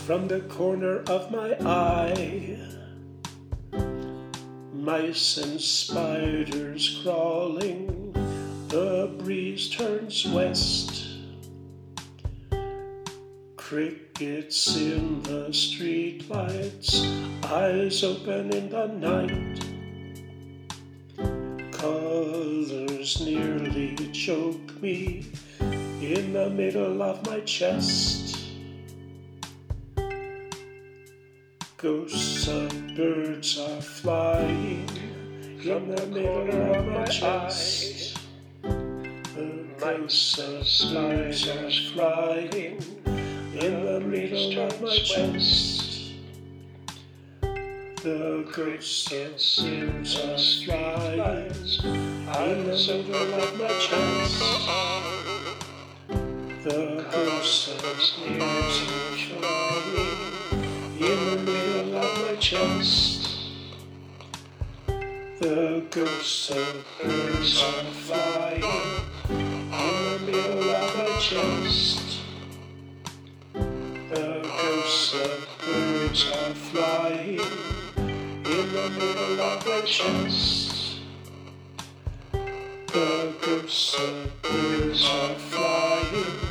from the corner of my eye. Mice and spiders crawling, the breeze turns west. Crickets in the streetlights, eyes open in the night. Colors nearly choke me in the middle of my chest. Ghosts of birds are flying in the middle of my chest. The ghosts of birds are crying in the middle of my chest. The ghosts of birds are flying in the middle of my chest. The ghosts of birds are flying in the middle of my chest. The ghosts of birds are flying in the middle of my chest. The ghosts of birds are flying in the middle of my chest. The ghosts of birds are flying